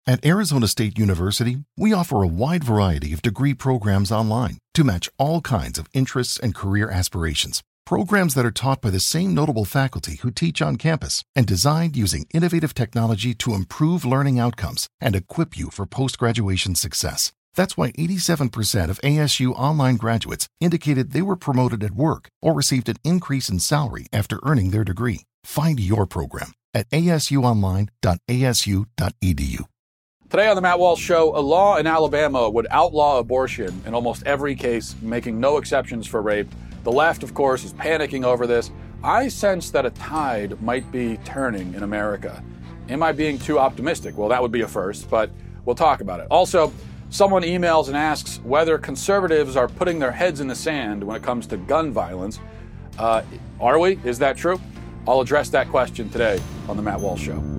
At Arizona State University, we offer a wide variety of degree programs online to match all kinds of interests and career aspirations. Programs that are taught by the same notable faculty who teach on campus and designed using innovative technology to improve learning outcomes and equip you for post-graduation success. That's why 87% of ASU online graduates indicated they were promoted at work or received an increase in salary after earning their degree. Find your program at asuonline.asu.edu. Today on the Matt Walsh Show, a law in Alabama would outlaw abortion in almost every case, making no exceptions for rape. The left, of course, is panicking over this. I sense that a tide might be turning in America. Am I being too optimistic? Well, that would be a first, but we'll talk about it. Also, someone emails and asks whether conservatives are putting their heads in the sand when it comes to gun violence. Are we? Is that true? I'll address that question today on the Matt Walsh Show.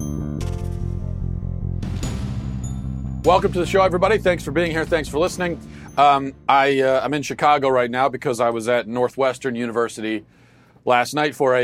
Welcome to the show, everybody. Thanks for being here. Thanks for listening. I'm in Chicago right now because I was at Northwestern University last night for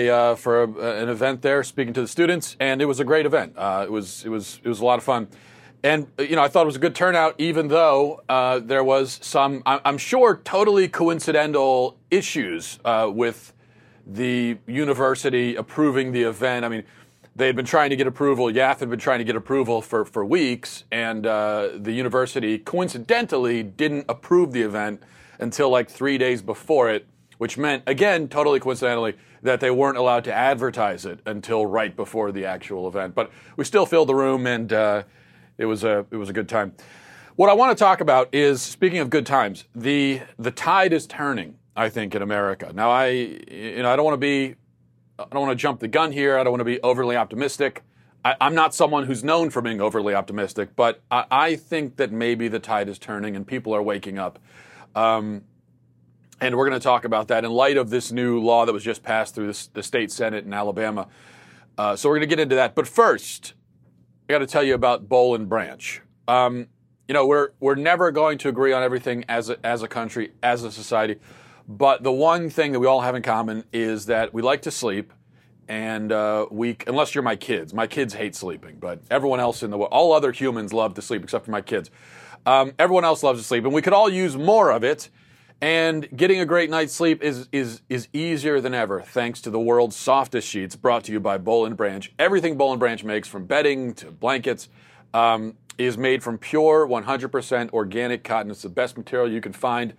an event there, speaking to the students, and it was a great event. It was a lot of fun, and I thought it was a good turnout, even though there was some, I'm sure, totally coincidental issues with the university approving the event. I mean, they had been trying to get approval. YAF had been trying to get approval for weeks, and the university coincidentally didn't approve the event until like 3 days before it, which meant, again, totally coincidentally, that they weren't allowed to advertise it until right before the actual event. But we still filled the room, and it was a good time. What I want to talk about is, speaking of good times, the tide is turning, I think, in America. Now, I don't want to jump the gun here. I don't want to be overly optimistic. I'm not someone who's known for being overly optimistic, but I think that maybe the tide is turning and people are waking up. And we're going to talk about that in light of this new law that was just passed through the state Senate in Alabama. So we're going to get into that. But first, I got to tell you about Boll and Branch. We're never going to agree on everything as a country, as a society. But the one thing that we all have in common is that we like to sleep, and unless you're my kids hate sleeping, but everyone else in the world, all other humans love to sleep except for my kids. Everyone else loves to sleep, and we could all use more of it. And getting a great night's sleep is easier than ever, thanks to the world's softest sheets, brought to you by Boll and Branch. Everything Boll and Branch makes, from bedding to blankets, is made from pure 100% organic cotton. It's the best material you can find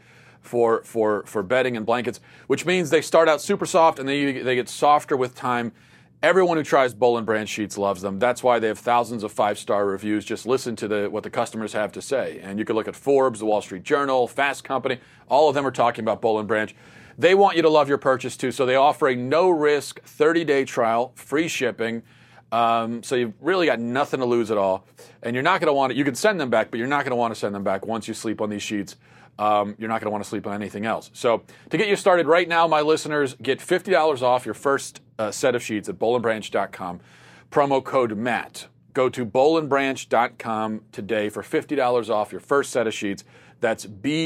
for bedding and blankets, which means they start out super soft and they get softer with time. Everyone who tries Boll and Branch sheets loves them. That's why they have thousands of 5-star reviews. Just listen to what the customers have to say. And you can look at Forbes, the Wall Street Journal, Fast Company. All of them are talking about Boll and Branch. They want you to love your purchase too, so they offer a no-risk 30-day trial, free shipping. So you've really got nothing to lose at all. And you're not going to want it. You can send them back, but you're not going to want to send them back once you sleep on these sheets. You're not going to want to sleep on anything else. So to get you started right now, my listeners, get $50 off your first set of sheets at bollandbranch.com. Promo code Matt. Go to bollandbranch.com today for $50 off your first set of sheets. That's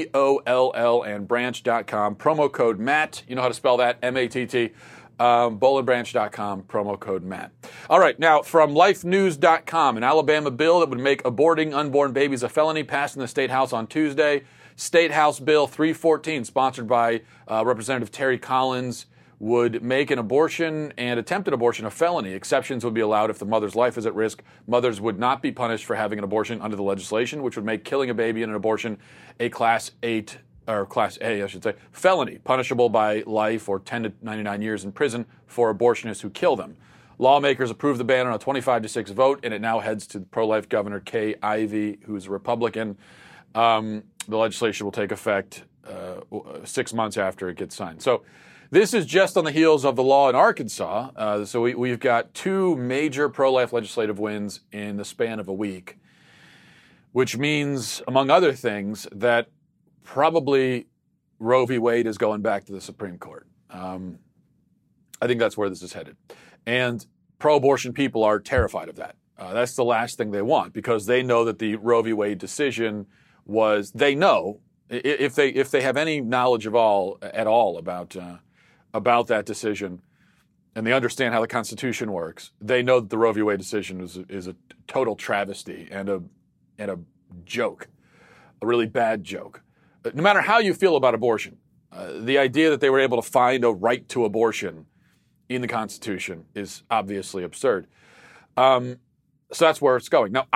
BOLL and branch.com. Promo code Matt. You know how to spell that, M-A-T-T. Bollandbranch.com, promo code Matt. All right, now from lifenews.com, an Alabama bill that would make aborting unborn babies a felony passed in the State House on Tuesday. State House Bill 314, sponsored by Representative Terry Collins, would make an abortion and attempted abortion a felony. Exceptions would be allowed if the mother's life is at risk. Mothers would not be punished for having an abortion under the legislation, which would make killing a baby in an abortion a Class A, felony, punishable by life or 10 to 99 years in prison for abortionists who kill them. Lawmakers approved the ban on a 25-6 vote, and it now heads to pro-life Governor Kay Ivey, who's a Republican. The legislation will take effect 6 months after it gets signed. So this is just on the heels of the law in Arkansas. So we've got two major pro-life legislative wins in the span of a week, which means, among other things, that probably Roe v. Wade is going back to the Supreme Court. I think that's where this is headed. And pro-abortion people are terrified of that. That's the last thing they want, because they know that the Roe v. Wade decision was, they know, if they have any knowledge at all about that decision, and they understand how the Constitution works, they know that the Roe v. Wade decision is a total travesty and and a joke, a really bad joke. No matter how you feel about abortion, the idea that they were able to find a right to abortion in the Constitution is obviously absurd. So that's where it's going. Now,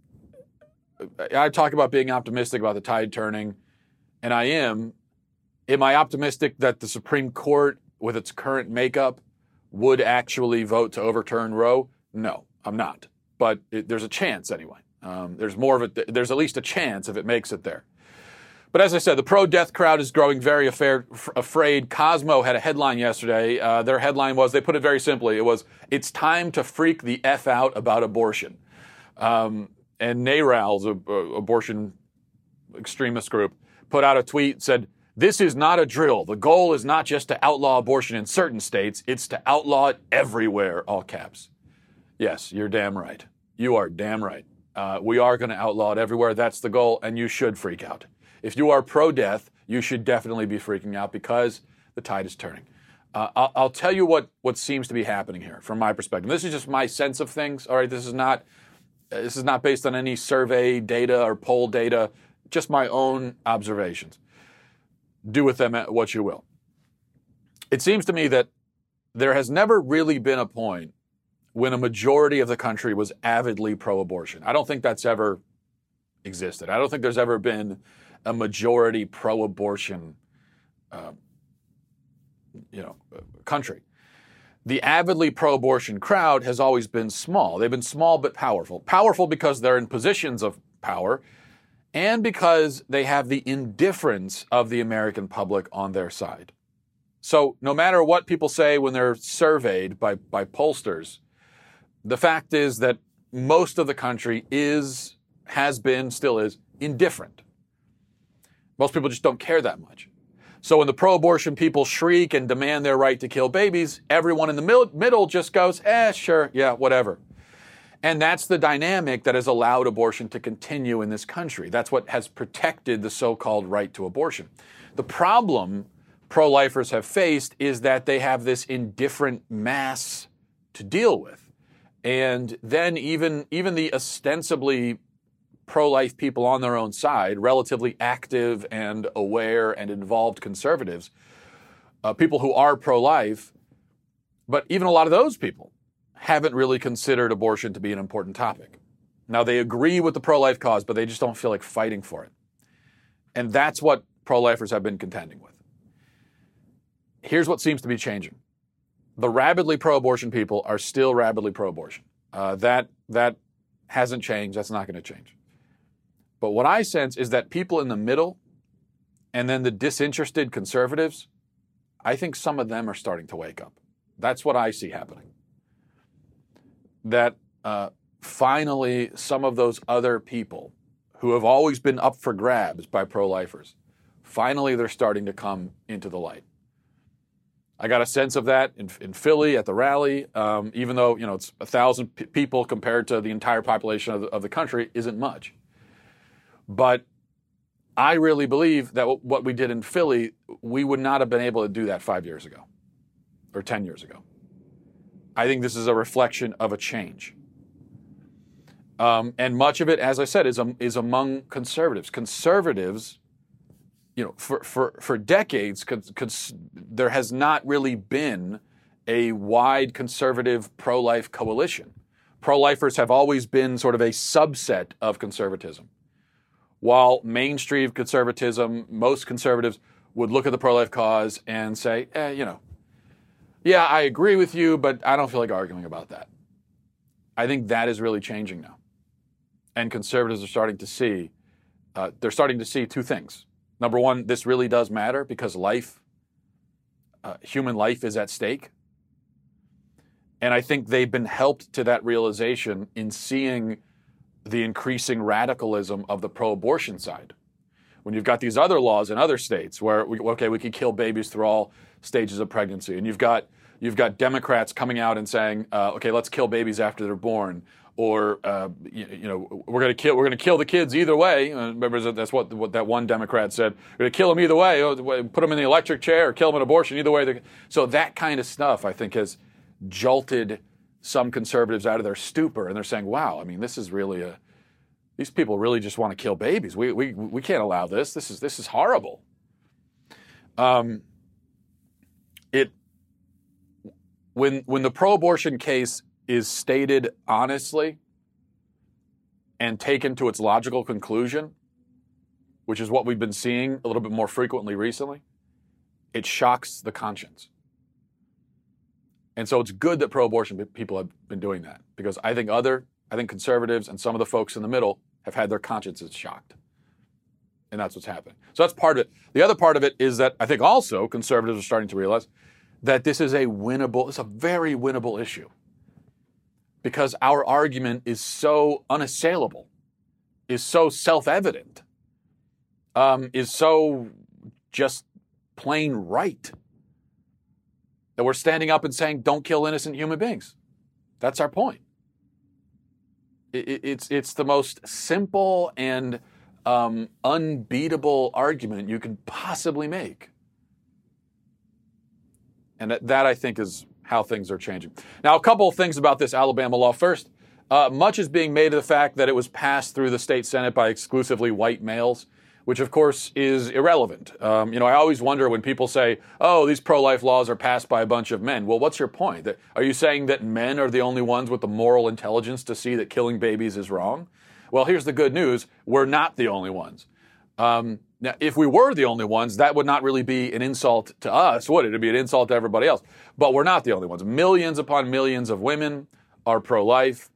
I talk about being optimistic about the tide turning, and I am. Am I optimistic that the Supreme Court, with its current makeup, would actually vote to overturn Roe? No, I'm not. But there's a chance anyway. There's at least a chance if it makes it there. But as I said, the pro-death crowd is growing very afraid. Cosmo had a headline yesterday. Their headline was, they put it very simply, it was, "It's time to freak the F out about abortion." And NARAL's abortion extremist group put out a tweet, said, "This is not a drill. The goal is not just to outlaw abortion in certain states, it's to outlaw it everywhere," all caps. Yes, you're damn right. You are damn right. We are going to outlaw it everywhere. That's the goal, and you should freak out. If you are pro-death, you should definitely be freaking out because the tide is turning. I'll tell you what seems to be happening here from my perspective. This is just my sense of things. All right, this is not based on any survey data or poll data, just my own observations. Do with them what you will. It seems to me that there has never really been a point when a majority of the country was avidly pro-abortion. I don't think that's ever existed. I don't think there's ever been a majority pro-abortion country. The avidly pro-abortion crowd has always been small. They've been small but powerful. Powerful because they're in positions of power and because they have the indifference of the American public on their side. So no matter what people say when they're surveyed by pollsters, the fact is that most of the country has been, still is, indifferent. Most people just don't care that much. So when the pro-abortion people shriek and demand their right to kill babies, everyone in the middle just goes, sure, yeah, whatever. And that's the dynamic that has allowed abortion to continue in this country. That's what has protected the so-called right to abortion. The problem pro-lifers have faced is that they have this indifferent mass to deal with. And then even the ostensibly pro-life people on their own side, relatively active and aware and involved conservatives, people who are pro-life, but even a lot of those people haven't really considered abortion to be an important topic. Now, they agree with the pro-life cause, but they just don't feel like fighting for it. And that's what pro-lifers have been contending with. Here's what seems to be changing. The rabidly pro-abortion people are still rabidly pro-abortion. That hasn't changed. That's not going to change. But what I sense is that people in the middle and then the disinterested conservatives, I think some of them are starting to wake up. That's what I see happening. That finally some of those other people who have always been up for grabs by pro-lifers, finally they're starting to come into the light. I got a sense of that in Philly at the rally, even though it's 1,000 people compared to the entire population of the country isn't much. But I really believe that what we did in Philly, we would not have been able to do that 5 years ago or 10 years ago. I think this is a reflection of a change. And much of it, as I said, is among conservatives. Conservatives, for decades, there has not really been a wide conservative pro-life coalition. Pro-lifers have always been sort of a subset of conservatism. While mainstream conservatism, most conservatives would look at the pro-life cause and say, yeah, I agree with you, but I don't feel like arguing about that. I think that is really changing now. And conservatives are starting to see, two things. Number one, this really does matter because human life is at stake. And I think they've been helped to that realization in seeing the increasing radicalism of the pro-abortion side. When you've got these other laws in other states where, we can kill babies through all stages of pregnancy. And you've got Democrats coming out and saying, let's kill babies after they're born. Or, we're going to kill the kids either way. Remember, that's what that one Democrat said. We're going to kill them either way. Put them in the electric chair or kill them in abortion. Either way. So that kind of stuff, I think, has jolted some conservatives out of their stupor. And they're saying, wow, this is really these people really just want to kill babies. We can't allow this. This is horrible. When the pro-abortion case is stated honestly and taken to its logical conclusion, which is what we've been seeing a little bit more frequently recently, it shocks the conscience. And so it's good that pro-abortion people have been doing that, because I think conservatives and some of the folks in the middle have had their consciences shocked. And that's what's happening. So that's part of it. The other part of it is that I think also conservatives are starting to realize that it's a very winnable issue, because our argument is so unassailable, is so self-evident, is so just plain right, that we're standing up and saying, don't kill innocent human beings. That's our point. It's the most simple and unbeatable argument you can possibly make. And that I think, is how things are changing. Now, a couple of things about this Alabama law. First, much is being made of the fact that it was passed through the state Senate by exclusively white males, which, of course, is irrelevant. I always wonder when people say, oh, these pro-life laws are passed by a bunch of men. Well, what's your point? Are you saying that men are the only ones with the moral intelligence to see that killing babies is wrong? Well, here's the good news. We're not the only ones. Now, if we were the only ones, that would not really be an insult to us, would it? It'd be an insult to everybody else. But we're not the only ones. Millions upon millions of women are pro-life.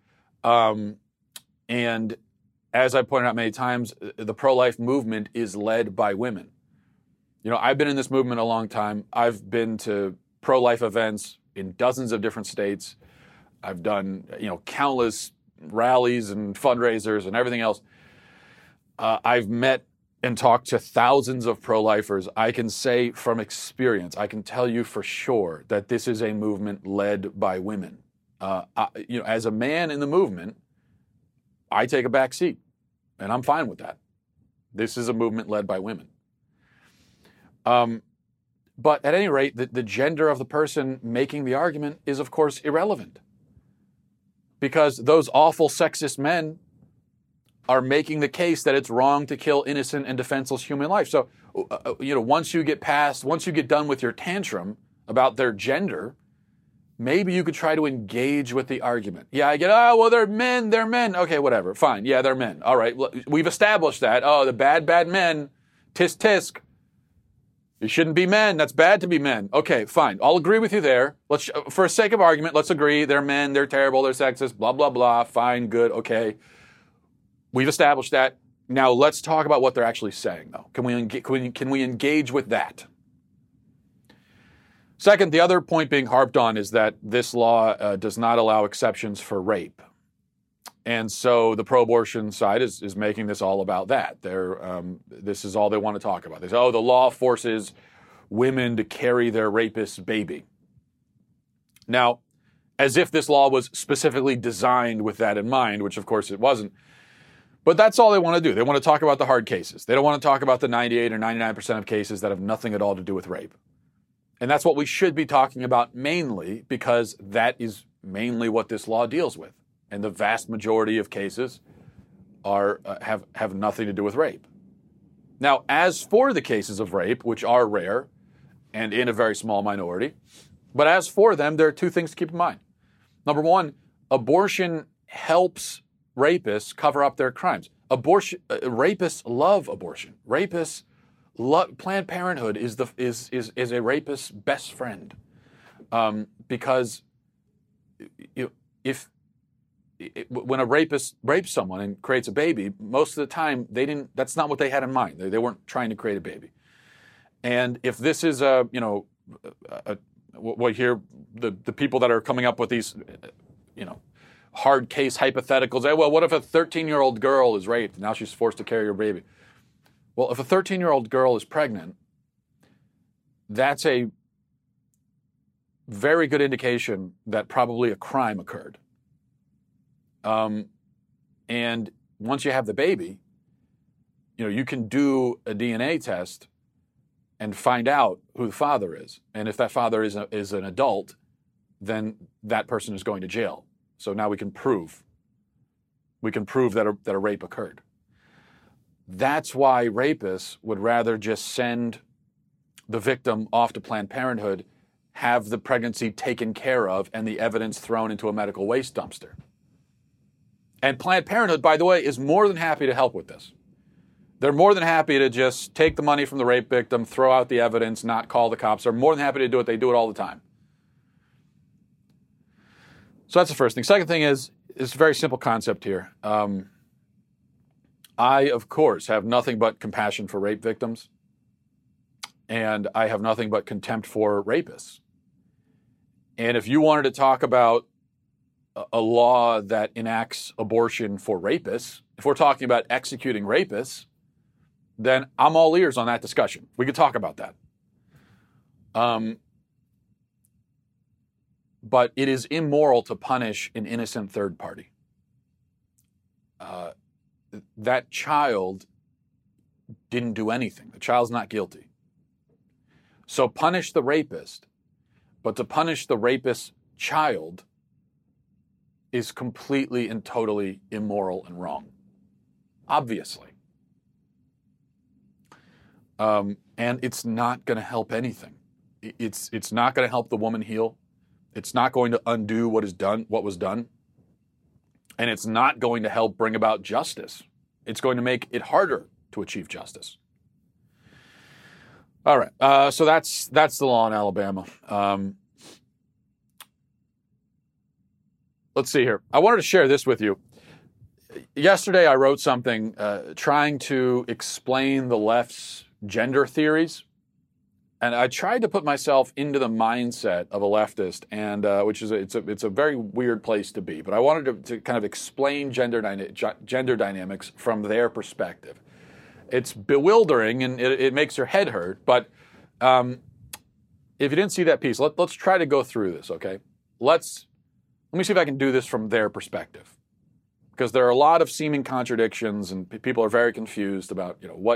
And as I pointed out many times, the pro-life movement is led by women. I've been in this movement a long time. I've been to pro-life events in dozens of different states. I've done, countless rallies and fundraisers and everything else. I've met and talked to thousands of pro-lifers. I can say from experience, I can tell you for sure that this is a movement led by women. As a man in the movement, I take a back seat, and I'm fine with that. This is a movement led by women. But at any rate, the gender of the person making the argument is, of course, irrelevant, because those awful sexist men are making the case that it's wrong to kill innocent and defenseless human life. So, once you get done with your tantrum about their gender, maybe you could try to engage with the argument. Yeah, I get, they're men. Okay, whatever, fine. Yeah, they're men. All right, we've established that. Oh, the bad men, tisk tisk. You shouldn't be men. That's bad to be men. Okay, fine. I'll agree with you there. For sake of argument, let's agree they're men, they're terrible, they're sexist, blah, blah, blah. Fine, good, okay. We've established that. Now let's talk about what they're actually saying, though. Can we engage with that? Second, the other point being harped on is that this law does not allow exceptions for rape. And so the pro-abortion side is making this all about that. This is all they want to talk about. They say, the law forces women to carry their rapist's baby. Now, as if this law was specifically designed with that in mind, which of course it wasn't. But that's all they want to do. They want to talk about the hard cases. They don't want to talk about the 98 or 99% of cases that have nothing at all to do with rape. And that's what we should be talking about mainly, because that is mainly what this law deals with. And the vast majority of cases have nothing to do with rape. Now, as for the cases of rape, which are rare and in a very small minority, but as for them, there are two things to keep in mind. Number one, abortion helps rapists cover up their crimes. Rapists love abortion. Rapists love Planned Parenthood is a rapist's best friend, because when a rapist rapes someone and creates a baby, most of the time that's not what they had in mind. They weren't trying to create a baby. And if this is what here the people that are coming up with these hard case hypotheticals. Well, what if a 13-year-old girl is raped and now she's forced to carry her baby? Well, if a 13-year-old girl is pregnant, that's a very good indication that probably a crime occurred. And once you have the baby, you can do a DNA test and find out who the father is. And if that father is an adult, then that person is going to jail. So now we can prove We can prove that a rape occurred. That's why rapists would rather just send the victim off to Planned Parenthood, have the pregnancy taken care of, and the evidence thrown into a medical waste dumpster. And Planned Parenthood, by the way, is more than happy to help with this. They're more than happy to just take the money from the rape victim, throw out the evidence, not call the cops. They're more than happy to do it. They do it all the time. So that's the first thing. Second thing is a very simple concept here. I, of course, have nothing but compassion for rape victims, and I have nothing but contempt for rapists. And if you wanted to talk about a law that enacts abortion for rapists, if we're talking about executing rapists, then I'm all ears on that discussion. We could talk about that. But it is immoral to punish an innocent third party. That child didn't do anything. The child's not guilty. So punish the rapist, but to punish the rapist's child is completely and totally immoral and wrong. Obviously. And it's not going to help anything. It's not going to help the woman heal. It's not going to undo what was done. And it's not going to help bring about justice. It's going to make it harder to achieve justice. All right. So that's the law in Alabama. Let's see here. I wanted to share this with you. Yesterday, I wrote something trying to explain the left's gender theories. And I tried to put myself into the mindset of a leftist, and which is it's a very weird place to be. But I wanted to kind of explain gender dynamics from their perspective. It's bewildering, and it makes your head hurt. But if you didn't see that piece, let's try to go through this, okay? Let me see if I can do this from their perspective, because there are a lot of seeming contradictions, and people are very confused about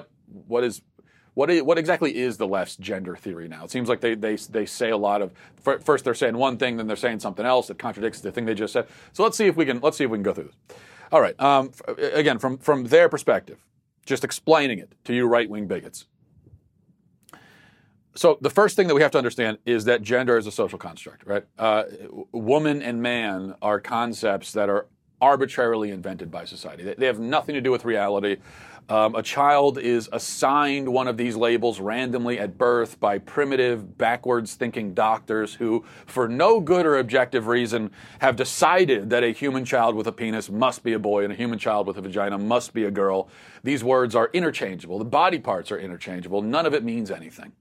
what exactly is the left's gender theory now? It seems like they say a lot of, first they're saying one thing, then they're saying something else that contradicts the thing they just said. So let's see if we can go through this. All right. Again, from their perspective, just explaining it to you right-wing bigots. So the first thing that we have to understand is that gender is a social construct, right? Woman and man are concepts that are arbitrarily invented by society. They have nothing to do with reality. A child is assigned one of these labels randomly at birth by primitive, backwards-thinking doctors who, for no good or objective reason, have decided that a human child with a penis must be a boy and a human child with a vagina must be a girl. These words are interchangeable. The body parts are interchangeable. None of it means anything.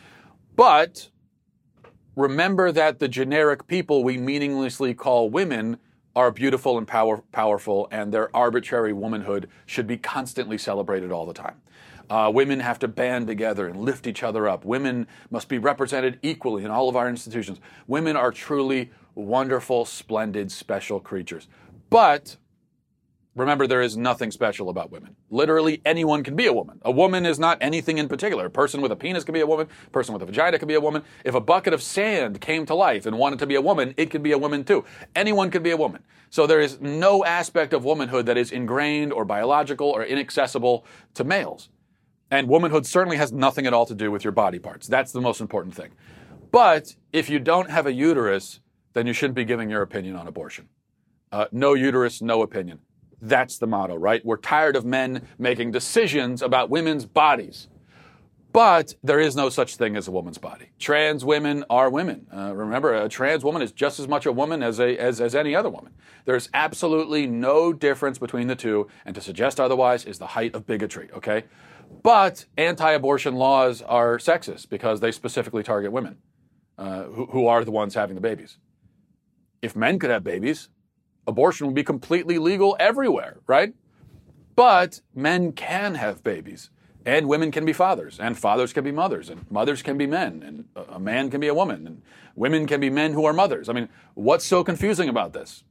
But remember that the generic people we meaninglessly call women are beautiful and powerful, and their arbitrary womanhood should be constantly celebrated all the time. Women have to band together and lift each other up. Women must be represented equally in all of our institutions. Women are truly wonderful, splendid, special creatures. But remember, there is nothing special about women. Literally anyone can be a woman. A woman is not anything in particular. A person with a penis can be a woman. A person with a vagina can be a woman. If a bucket of sand came to life and wanted to be a woman, it could be a woman too. Anyone could be a woman. So there is no aspect of womanhood that is ingrained or biological or inaccessible to males. And womanhood certainly has nothing at all to do with your body parts. That's the most important thing. But if you don't have a uterus, then you shouldn't be giving your opinion on abortion. No uterus, no opinion. That's the motto, right? We're tired of men making decisions about women's bodies. But there is no such thing as a woman's body. Trans women are women. Remember, a trans woman is just as much a woman as any other woman. There's absolutely no difference between the two, and to suggest otherwise is the height of bigotry, okay? But anti-abortion laws are sexist because they specifically target women, who are the ones having the babies. If men could have babies, abortion would be completely legal everywhere, right? But men can have babies, and women can be fathers, and fathers can be mothers, and mothers can be men, and a man can be a woman, and women can be men who are mothers. I mean, what's so confusing about this?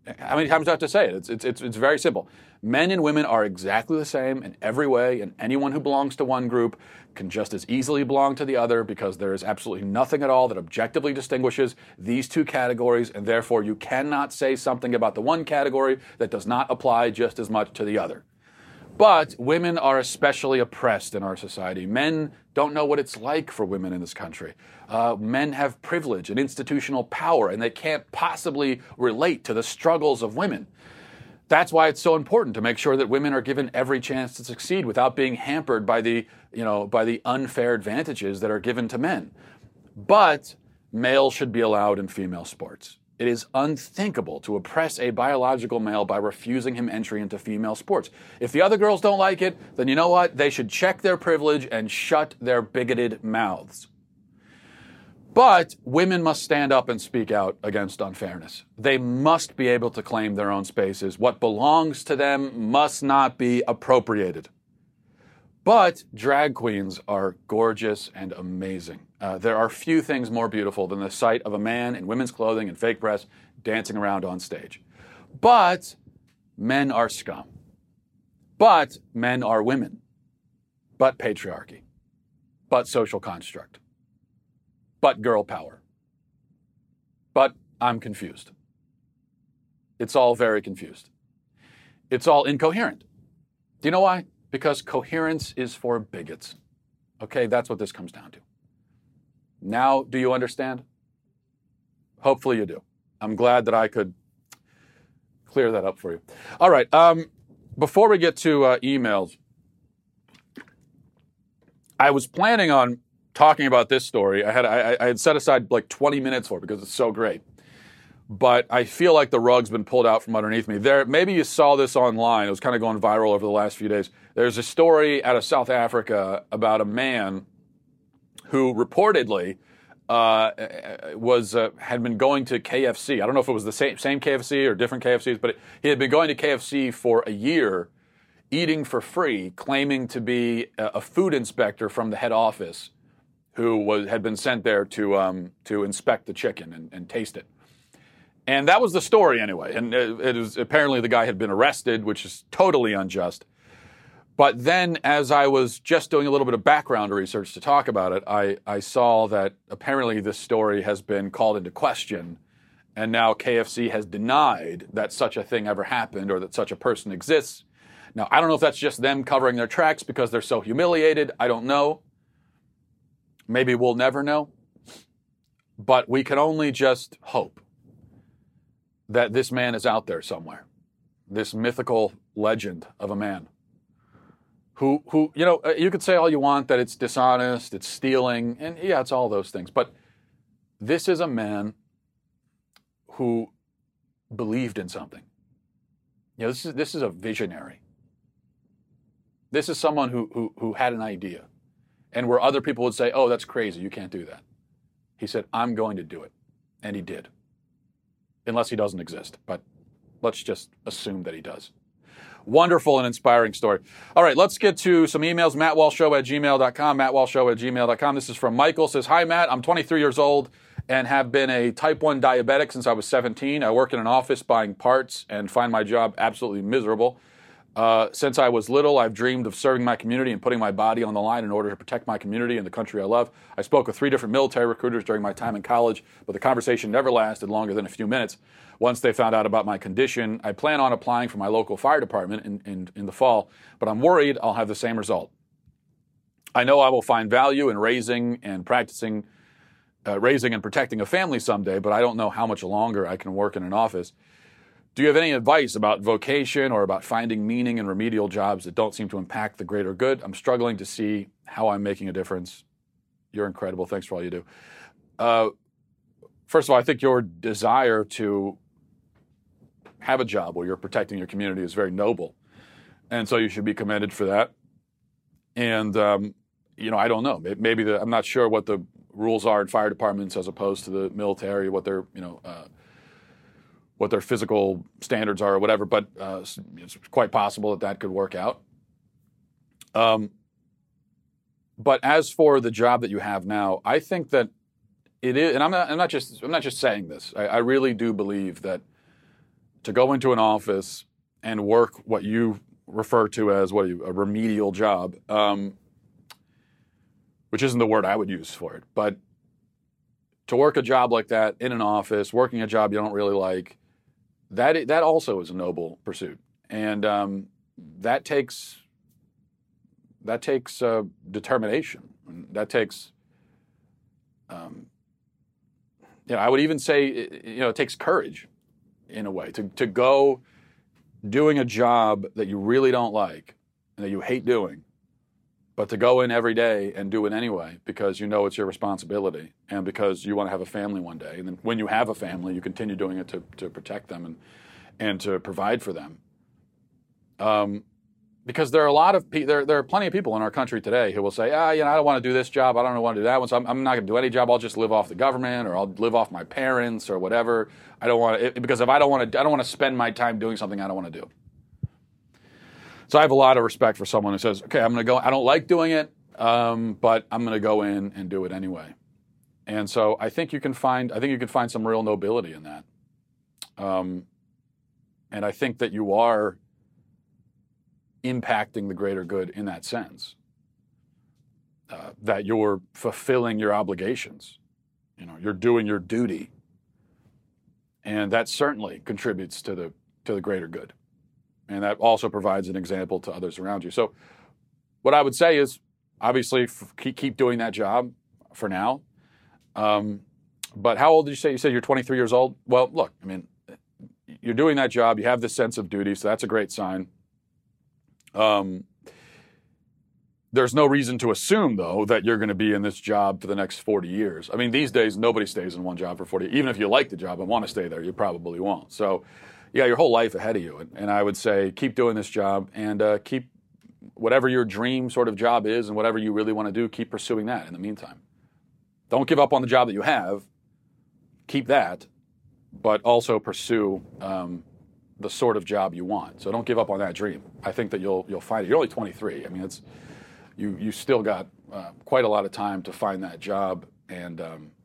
How many times do I have to say it? It's very simple. Men and women are exactly the same in every way, and anyone who belongs to one group can just as easily belong to the other, because there is absolutely nothing at all that objectively distinguishes these two categories, and therefore you cannot say something about the one category that does not apply just as much to the other. But women are especially oppressed in our society. Men don't know what it's like for women in this country. Men have privilege and institutional power, and they can't possibly relate to the struggles of women. That's why it's so important to make sure that women are given every chance to succeed without being hampered by the unfair advantages that are given to men. But males should be allowed in female sports. It is unthinkable to oppress a biological male by refusing him entry into female sports. If the other girls don't like it, then you know what? They should check their privilege and shut their bigoted mouths. But women must stand up and speak out against unfairness. They must be able to claim their own spaces. What belongs to them must not be appropriated. But drag queens are gorgeous and amazing. There are few things more beautiful than the sight of a man in women's clothing and fake breasts dancing around on stage. But men are scum. But men are women. But patriarchy. But social construct. But girl power. But I'm confused. It's all very confused. It's all incoherent. Do you know why? Because coherence is for bigots. Okay, that's what this comes down to. Now, do you understand? Hopefully you do. I'm glad that I could clear that up for you. All right, before we get to emails, I was planning on talking about this story. I had set aside like 20 minutes for it because it's so great. But I feel like the rug's been pulled out from underneath me. Maybe you saw this online. It was kind of going viral over the last few days. There's a story out of South Africa about a man who reportedly had been going to KFC. I don't know if it was the same KFC or different KFCs, but he had been going to KFC for a year, eating for free, claiming to be a food inspector from the head office who had been sent there to inspect the chicken and taste it. And that was the story anyway. And it was apparently the guy had been arrested, which is totally unjust. But then as I was just doing a little bit of background research to talk about it, I saw that apparently this story has been called into question. And now KFC has denied that such a thing ever happened or that such a person exists. Now, I don't know if that's just them covering their tracks because they're so humiliated. I don't know. Maybe we'll never know. But we can only just hope that this man is out there somewhere, this mythical legend of a man who you could say all you want that it's dishonest, it's stealing, and yeah, it's all those things. But this is a man who believed in something. This is a visionary. This is someone who had an idea, and where other people would say, "Oh, that's crazy, you can't do that." He said, "I'm going to do it," and he did. Unless he doesn't exist, but let's just assume that he does. Wonderful and inspiring story. All right, let's get to some emails. MattWalshShow@gmail.com, MattWalshShow@gmail.com. This is from Michael. Says, "Hi, Matt. I'm 23 years old and have been a type 1 diabetic since I was 17. I work in an office buying parts and find my job absolutely miserable. Since I was little, I've dreamed of serving my community and putting my body on the line in order to protect my community and the country I love. I spoke with 3 different military recruiters during my time in college, but the conversation never lasted longer than a few minutes. Once they found out about my condition, I plan on applying for my local fire department in the fall, but I'm worried I'll have the same result. I know I will find value in raising and protecting a family someday, but I don't know how much longer I can work in an office. Do you have any advice about vocation or about finding meaning in remedial jobs that don't seem to impact the greater good? I'm struggling to see how I'm making a difference. You're incredible. Thanks for all you do." First of all, I think your desire to have a job where you're protecting your community is very noble. And so you should be commended for that. And, I don't know. Maybe I'm not sure what the rules are in fire departments as opposed to the military, what their physical standards are or whatever, but it's quite possible that could work out. But as for the job that you have now, I think that it is, and I'm not just saying this. I really do believe that to go into an office and work what you refer to as a remedial job, which isn't the word I would use for it, but to work a job like that in an office, working a job you don't really like, that also is a noble pursuit, and that takes determination. That takes, I would even say, it takes courage, in a way, to go doing a job that you really don't like and that you hate doing, but to go in every day and do it anyway because you know it's your responsibility and because you want to have a family one day. And then when you have a family, you continue doing it to protect them and to provide for them. Because there are there are plenty of people in our country today who will say, I don't want to do this job, I don't want to do that one, so I'm not going to do any job. I'll just live off the government, or I'll live off my parents, or whatever. I don't want to, because if I don't want to spend my time doing something I don't want to do. So I have a lot of respect for someone who says, okay, I'm going to go. I don't like doing it, but I'm going to go in and do it anyway. And so I think you can find some real nobility in that. And I think that you are impacting the greater good in that sense, that you're fulfilling your obligations, you're doing your duty, and that certainly contributes to the greater good, and that also provides an example to others around you. So what I would say is, obviously, keep doing that job for now. But how old did you say? You said you're 23 years old? Well, look, you're doing that job, you have this sense of duty, so that's a great sign. There's no reason to assume, though, that you're going to be in this job for the next 40 years. These days, nobody stays in one job for 40 years. Even if you like the job and want to stay there, you probably won't. So, your whole life ahead of you. And I would say keep doing this job and keep whatever your dream sort of job is and whatever you really want to do, keep pursuing that in the meantime. Don't give up on the job that you have. Keep that, but also pursue the sort of job you want. So don't give up on that dream. I think that you'll find it. You're only 23. You still got quite a lot of time to find that job and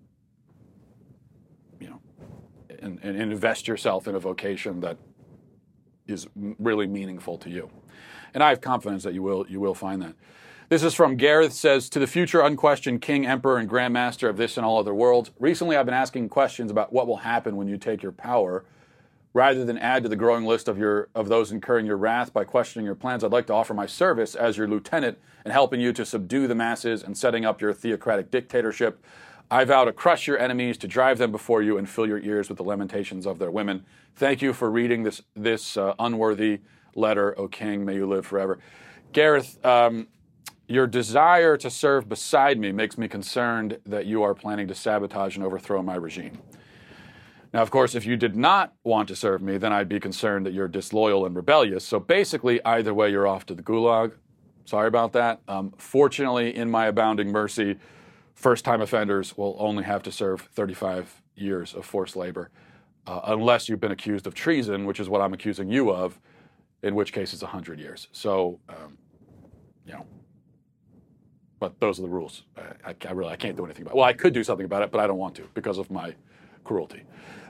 invest yourself in a vocation that is really meaningful to you. And I have confidence that you will find that. This is from Gareth. Says, to the future unquestioned king, emperor, and grandmaster of this and all other worlds. Recently, I've been asking questions about what will happen when you take your power. Rather than add to the growing list of those incurring your wrath by questioning your plans, I'd like to offer my service as your lieutenant in helping you to subdue the masses and setting up your theocratic dictatorship. I vow to crush your enemies, to drive them before you, and fill your ears with the lamentations of their women. Thank you for reading this unworthy letter, O king. May you live forever. Gareth, your desire to serve beside me makes me concerned that you are planning to sabotage and overthrow my regime. Now, of course, if you did not want to serve me, then I'd be concerned that you're disloyal and rebellious. So basically, either way, you're off to the gulag. Sorry about that. Fortunately, in my abounding mercy, first-time offenders will only have to serve 35 years of forced labor, unless you've been accused of treason, which is what I'm accusing you of, in which case it's 100 years. So, but those are the rules. I can't do anything about it. Well, I could do something about it, but I don't want to because of my cruelty.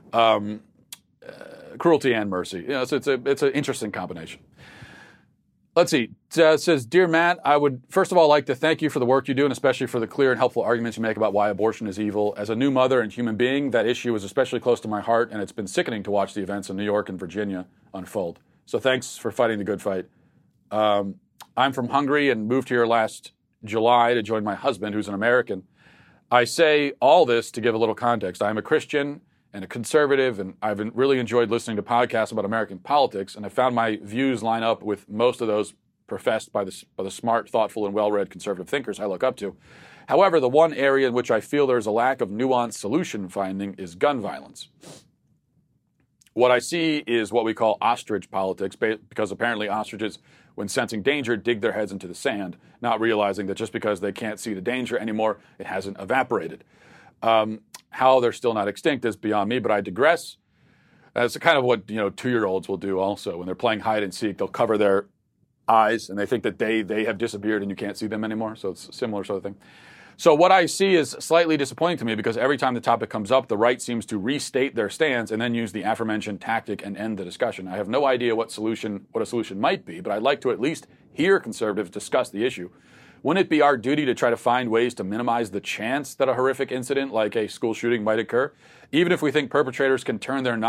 Cruelty and mercy. So it's an interesting combination. Let's see. It says, Dear Matt, I would first of all like to thank you for the work you do, and especially for the clear and helpful arguments you make about why abortion is evil. As a new mother and human being, that issue is especially close to my heart, and it's been sickening to watch the events in New York and Virginia unfold. So thanks for fighting the good fight. I'm from Hungary and moved here last July to join my husband, who's an American. I say all this to give a little context. I'm a Christian and a conservative, and I've really enjoyed listening to podcasts about American politics, and I found my views line up with most of those professed by the smart, thoughtful, and well-read conservative thinkers I look up to. However, the one area in which I feel there's a lack of nuanced solution finding is gun violence. What I see is what we call ostrich politics, because apparently ostriches, when sensing danger, dig their heads into the sand, not realizing that just because they can't see the danger anymore, it hasn't evaporated. How they're still not extinct is beyond me, but I digress. That's kind of what 2-year-olds will do also. When they're playing hide and seek, they'll cover their eyes and they think that they have disappeared and you can't see them anymore. So it's a similar sort of thing. So what I see is slightly disappointing to me because every time the topic comes up, the right seems to restate their stance and then use the aforementioned tactic and end the discussion. I have no idea what a solution might be, but I'd like to at least hear conservatives discuss the issue. Wouldn't it be our duty to try to find ways to minimize the chance that a horrific incident like a school shooting might occur, even if we think perpetrators can turn to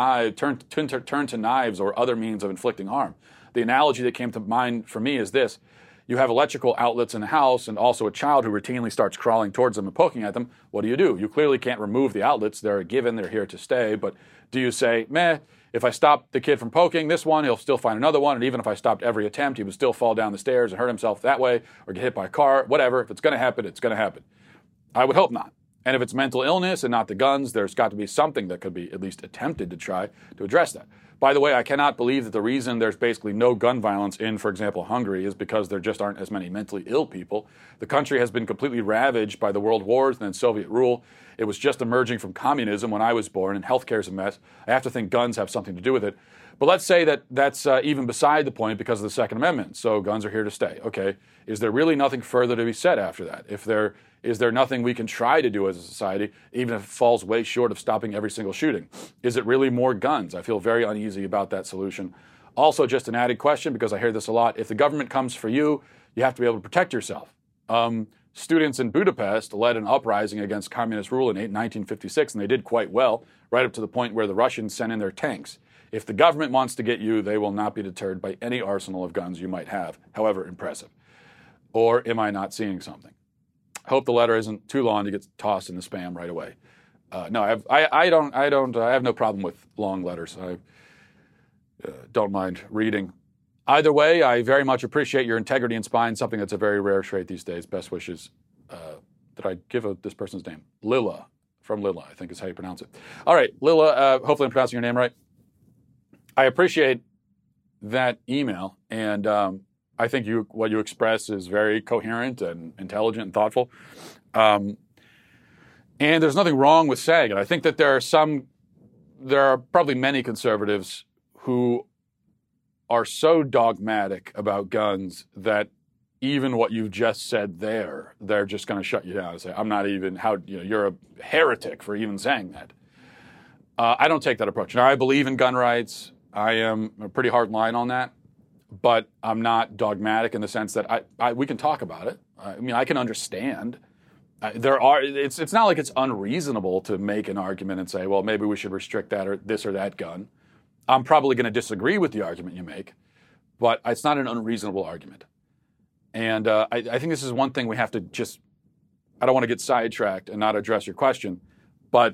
knives or other means of inflicting harm? The analogy that came to mind for me is this. You have electrical outlets in the house and also a child who routinely starts crawling towards them and poking at them. What do? You clearly can't remove the outlets. They're a given. They're here to stay. But do you say, meh, if I stop the kid from poking this one, he'll still find another one. And even if I stopped every attempt, he would still fall down the stairs and hurt himself that way or get hit by a car, whatever. If it's going to happen, it's going to happen. I would hope not. And if it's mental illness and not the guns, there's got to be something that could be at least attempted to try to address that. By the way, I cannot believe that the reason there's basically no gun violence in, for example, Hungary is because there just aren't as many mentally ill people. The country has been completely ravaged by the world wars and then Soviet rule. It was just emerging from communism when I was born, and healthcare is a mess. I have to think guns have something to do with it. But let's say that that's even beside the point because of the Second Amendment. So guns are here to stay. Okay, is there really nothing further to be said after that? Is there nothing we can try to do as a society, even if it falls way short of stopping every single shooting? Is it really more guns? I feel very uneasy about that solution. Also, just an added question, because I hear this a lot. If the government comes for you, you have to be able to protect yourself. Students in Budapest led an uprising against communist rule in 1956, and they did quite well, right up to the point where the Russians sent in their tanks. If the government wants to get you, they will not be deterred by any arsenal of guns you might have, however impressive. Or am I not seeing something? I hope the letter isn't too long to get tossed in the spam right away. No, I have no problem with long letters. I don't mind reading. Either way, I very much appreciate your integrity and spine, something that's a very rare trait these days. Best wishes. Did I give this person's name? Lila, from Lila, I think is how you pronounce it. All right, Lila, hopefully I'm pronouncing your name right. I appreciate that email, and I think what you express is very coherent and intelligent and thoughtful. And there's nothing wrong with saying it. I think that there are probably many conservatives who are so dogmatic about guns that even what you've just said there, they're just going to shut you down and say, I'm not even, you're a heretic for even saying that. I don't take that approach. Now, I believe in gun rights. I am a pretty hard line on that. But I'm not dogmatic in the sense that we can talk about it. I mean, I can understand. It's not like it's unreasonable to make an argument and say, well, maybe we should restrict that or this or that gun. I'm probably going to disagree with the argument you make, but it's not an unreasonable argument. And I think this is one thing we have to I don't want to get sidetracked and not address your question, but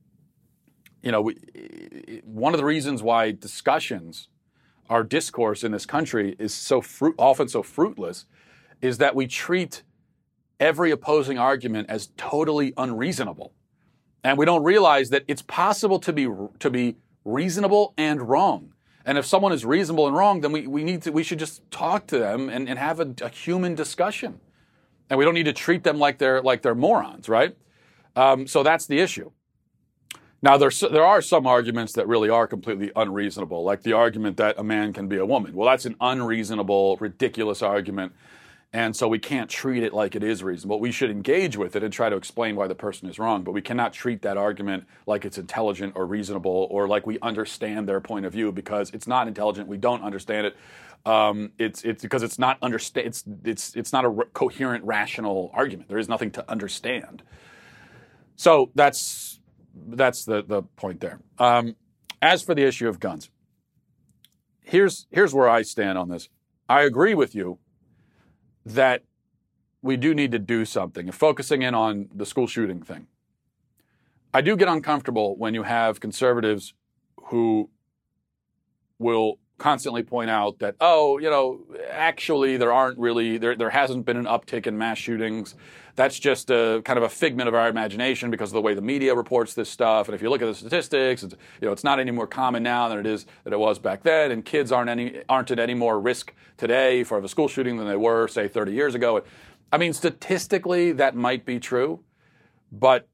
one of the reasons why our discourse in this country is often so fruitless is that we treat every opposing argument as totally unreasonable. And we don't realize that it's possible to be reasonable and wrong. And if someone is reasonable and wrong, then we should just talk to them and have a human discussion. And we don't need to treat them like they're morons, right? So that's the issue. Now, there are some arguments that really are completely unreasonable, like the argument that a man can be a woman. Well, that's an unreasonable, ridiculous argument, and so we can't treat it like it is reasonable. We should engage with it and try to explain why the person is wrong, but we cannot treat that argument like it's intelligent or reasonable or like we understand their point of view, because it's not intelligent. We don't understand it. It's because it's not it's not a coherent, rational argument. There is nothing to understand. So that's the point there. As for the issue of guns, here's where I stand on this. I agree with you that we do need to do something. And focusing in on the school shooting thing, I do get uncomfortable when you have conservatives who will constantly point out that, actually there hasn't been an uptick in mass shootings. That's just a kind of a figment of our imagination because of the way the media reports this stuff. And if you look at the statistics, it's not any more common now than it was back then. And kids aren't at any more risk today for a school shooting than they were, say, 30 years ago. I mean, statistically, that might be true, but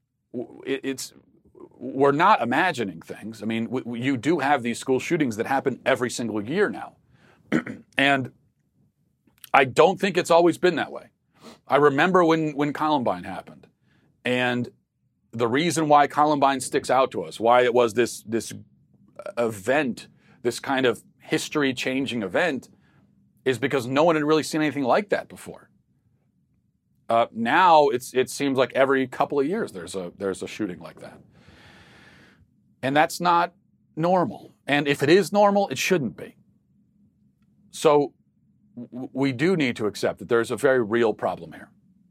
we're not imagining things. I mean, you do have these school shootings that happen every single year now. And I don't think it's always been that way. I remember when Columbine happened, and the reason why Columbine sticks out to us, why it was this event, this kind of history-changing event, is because no one had really seen anything like that before. Now it seems like every couple of years there's a shooting like that, and that's not normal. And if it is normal, it shouldn't be. So we do need to accept that there's a very real problem here.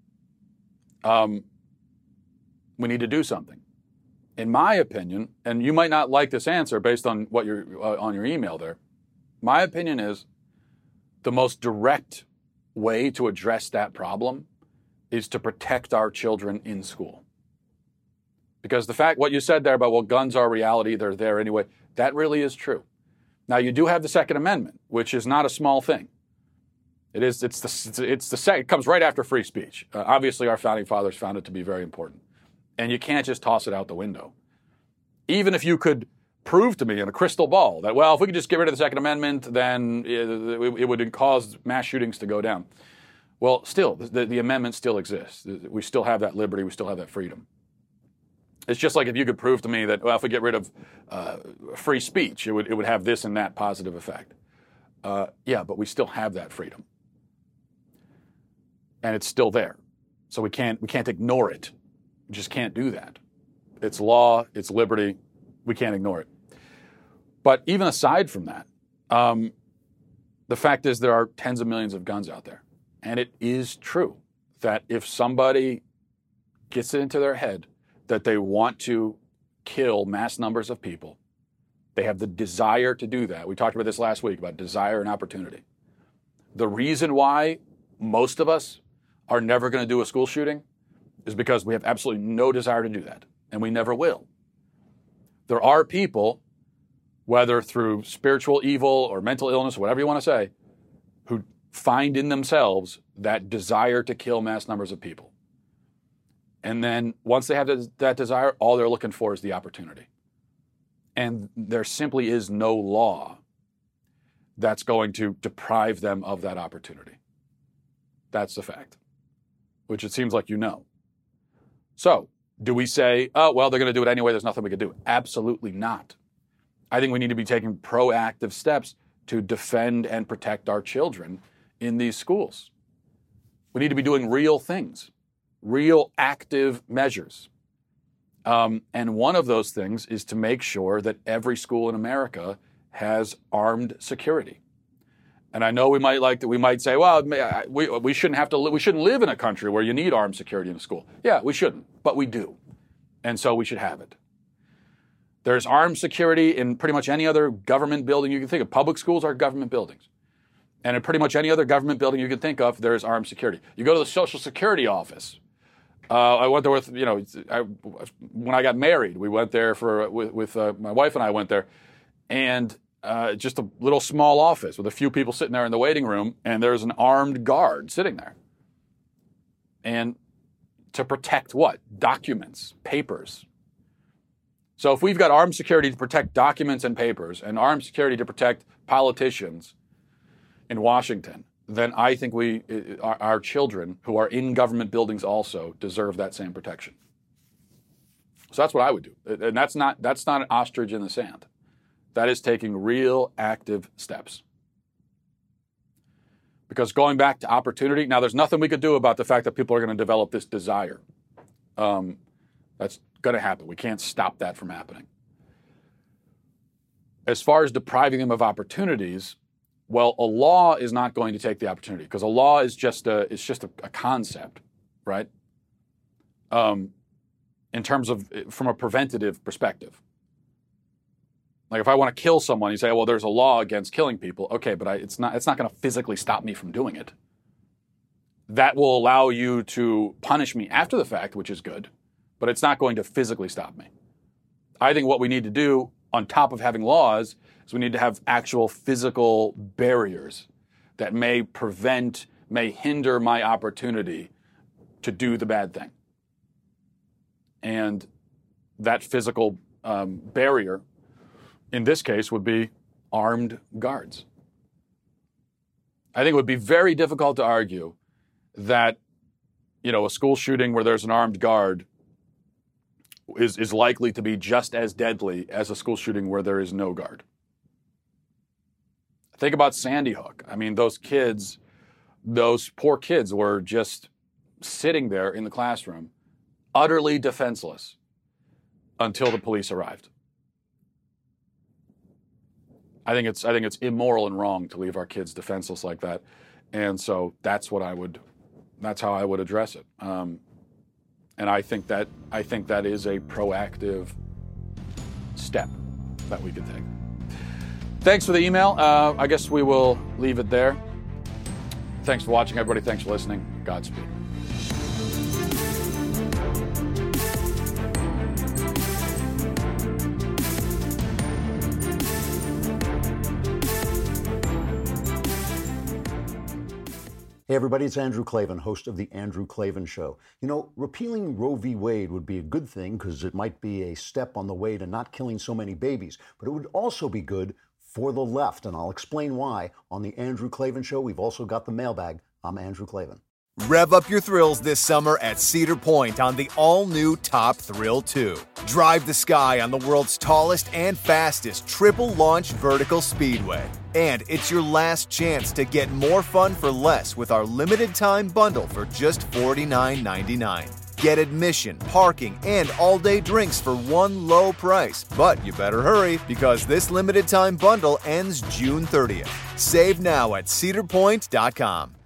We need to do something. In my opinion, and you might not like this answer based on what on your email there, my opinion is the most direct way to address that problem is to protect our children in school. Because what you said there about, well, guns are reality, they're there anyway, that really is true. Now, you do have the Second Amendment, which is not a small thing. It comes right after free speech. Obviously, our founding fathers found it to be very important. And you can't just toss it out the window. Even if you could prove to me in a crystal ball that, well, if we could just get rid of the Second Amendment, then it would cause mass shootings to go down. Well, still, the amendment still exists. We still have that liberty. We still have that freedom. It's just like if you could prove to me that, well, if we get rid of free speech, it would have this and that positive effect. Yeah, but we still have that freedom. And it's still there. So we can't ignore it. We just can't do that. It's law, it's liberty. We can't ignore it. But even aside from that, the fact is there are tens of millions of guns out there. And it is true that if somebody gets it into their head that they want to kill mass numbers of people, they have the desire to do that. We talked about this last week, about desire and opportunity. The reason why most of us are never going to do a school shooting is because we have absolutely no desire to do that, and we never will. There are people, whether through spiritual evil or mental illness, whatever you want to say, who find in themselves that desire to kill mass numbers of people. And then once they have that desire, all they're looking for is the opportunity. And there simply is no law that's going to deprive them of that opportunity. That's the fact, which it seems like you know. So, do we say, oh, well, they're going to do it anyway, there's nothing we can do? Absolutely not. I think we need to be taking proactive steps to defend and protect our children in these schools. We need to be doing real things, real active measures. And one of those things is to make sure that every school in America has armed security. And I know we might say, well, we shouldn't live in a country where you need armed security in a school. Yeah, we shouldn't, but we do. And so we should have it. There's armed security in pretty much any other government building you can think of. Public schools are government buildings. And in pretty much any other government building you can think of, there's armed security. You go to the Social Security office. I went there when I got married. We went there with my wife and I went there, and just a little small office with a few people sitting there in the waiting room, and there's an armed guard sitting there. And to protect what? Documents, papers. So if we've got armed security to protect documents and papers, and armed security to protect politicians in Washington, then I think our children who are in government buildings also deserve that same protection. So that's what I would do. And that's not an ostrich in the sand. That is taking real active steps. Because going back to opportunity, now there's nothing we could do about the fact that people are going to develop this desire. That's going to happen. We can't stop that from happening. As far as depriving them of opportunities, well, a law is not going to take the opportunity, because a law is just a concept, right? In terms of from a preventative perspective. Like if I want to kill someone, you say, well, there's a law against killing people. Okay, but it's not going to physically stop me from doing it. That will allow you to punish me after the fact, which is good, but it's not going to physically stop me. I think what we need to do on top of having laws is we need to have actual physical barriers that may hinder my opportunity to do the bad thing. And that physical barrier, in this case, would be armed guards. I think it would be very difficult to argue that a school shooting where there's an armed guard is likely to be just as deadly as a school shooting where there is no guard. Think about Sandy Hook. I mean, those poor kids were just sitting there in the classroom, utterly defenseless until the police arrived. I think it's immoral and wrong to leave our kids defenseless like that. And so that's how I would address it. And I think that is a proactive step that we could take. Thanks for the email. I guess we will leave it there. Thanks for watching, everybody. Thanks for listening. Godspeed. Hey everybody, it's Andrew Klavan, host of The Andrew Klavan Show. Repealing Roe v. Wade would be a good thing because it might be a step on the way to not killing so many babies, but it would also be good for the left, and I'll explain why. On The Andrew Klavan Show, we've also got the mailbag. I'm Andrew Klavan. Rev up your thrills this summer at Cedar Point on the all-new Top Thrill 2. Drive the sky on the world's tallest and fastest triple-launch vertical speedway. And it's your last chance to get more fun for less with our limited-time bundle for just $49.99. Get admission, parking, and all-day drinks for one low price. But you better hurry because this limited-time bundle ends June 30th. Save now at cedarpoint.com.